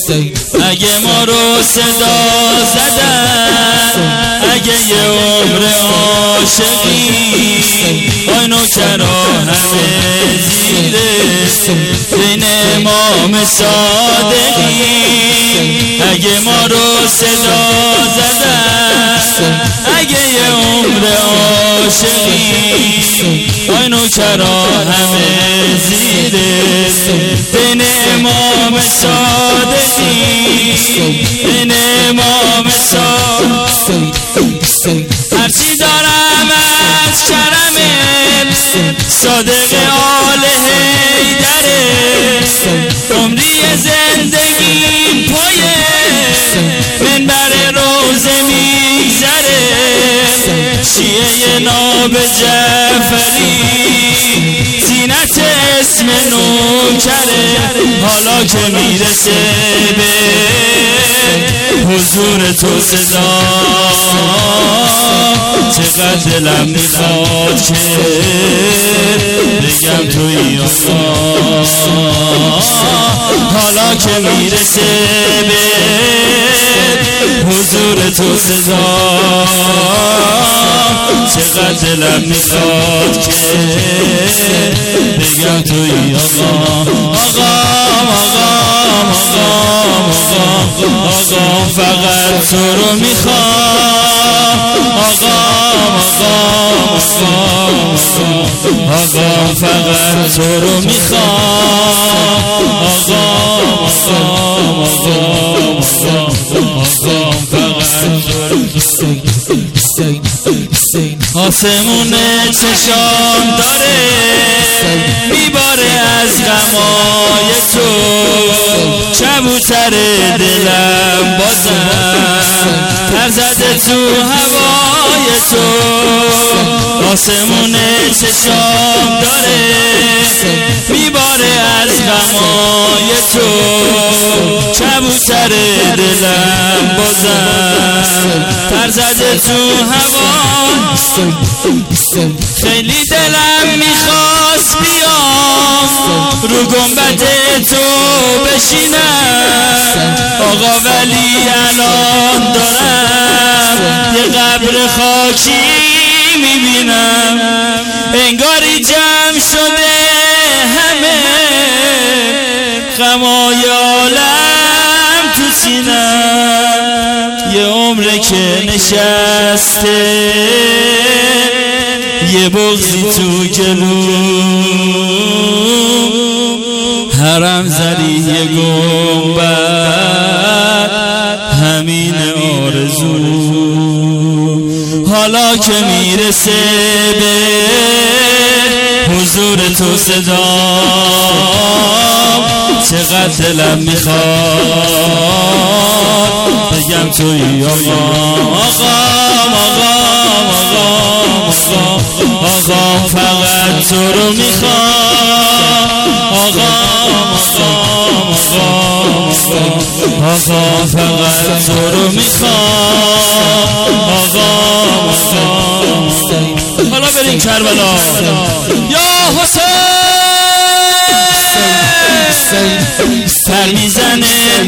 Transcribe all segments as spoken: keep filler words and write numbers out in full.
اگه ما رو صدا زدن، اگه یه عمر عاشقی آی نوکرا همه زیره بین امام صادقی. اگه ما رو صدا زدن، اگه یه عمر عاشقی آی نوکرا همه زیره بین امام صادقی، بین امام صادقی. هرچی دارم از کرمت صادق آل حیدره، عمری زندگیم پای منبر روزه میگذره. شیعه ناب جعفری زینت اسم نوکره، حالا که میرسه به حضور تو صدا چقدر دلم میخواد که بگم توی آقا. حالا که میرسه به حضور تو صدا چقدر دلم میخواد که بگم توی آقا. آقا آقا آقا آقا فقط تو رو میخوام. آقا آقا آقا فقط تو رو میخوام. آقا آقا آقا فقط تو رو آسمون چشام داره میباره از غمای تو، کبوتر دلم بازم پر زده تو هوای تو. آسمون چشام داره میباره از غمای تو، کبوتر دلم بازم پر زده تو هوا. خیلی دلم میخواست بیام رو گنبد تو بشینم آقا، ولی الان دارم یه قبر خاکی میبینم. انگاری جمع شده همه غمای عالم تو سینم، یه عمره که نشسته یه بغضی تو گلو، حرم زدی یه گنبد همین آرزو. حالا که میرسه به حضور تو صدا چقدر دلم میخواد بگم توی آقا. آقا آقا آقا آقا فقط تو رو میخوام. آقا آقا آقا فقط تو رو میخوام. آقا حالا بریم کربلا. یا حسین سر میزنه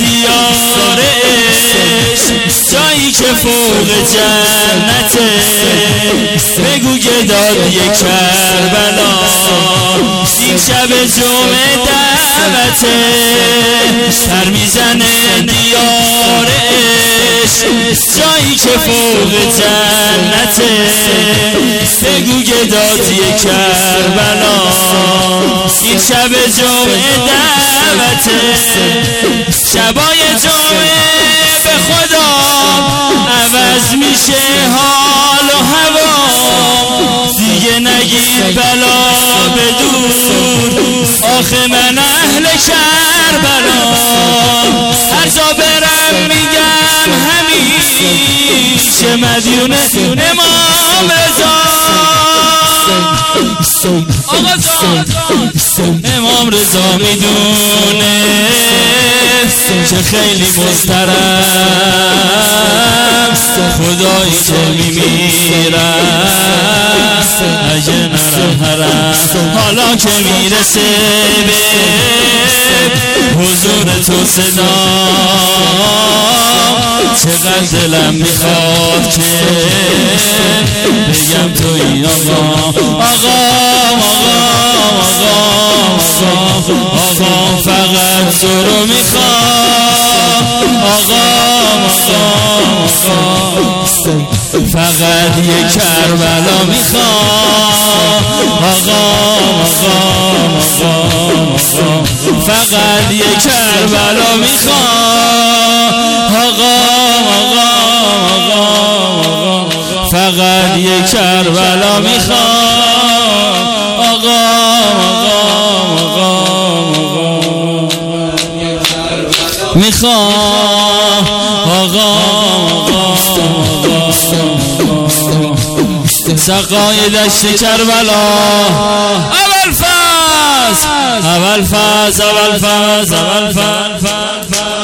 دیارش جایی که فوق جنته، بگو گداد یک کربلا این شب جمعه دعوته. سر میزنه دیارش جایی که فوق جنته، بگو گداد یک کربلا این شب جمعه دعوته. شبای جمعه به خدا عوض میشه حال و هوا، دیگه نگیر بلا بدور آخه من اهل کربلا. هر جا برم میگم همیشه مدیون امام رضا. آقا جان امام رضا میدونه که خیلی محترم خدایی که میمیرم اگه نرم حرم حالا که میرسه به حضور تو صدا چقدر دلم میخواد که بگم توی آقا آقا آقا آقا آقا فقط تو رو میخوام آقا آقا فقط یک کربلا میخوام آقا آقا فقط یک کربلا میخوام آقا آقا فقط یک کربلا میخوام آقا آقا میخوام آقا سقای دشت کربلا اول فاز اول فاز اول فاز اول فاز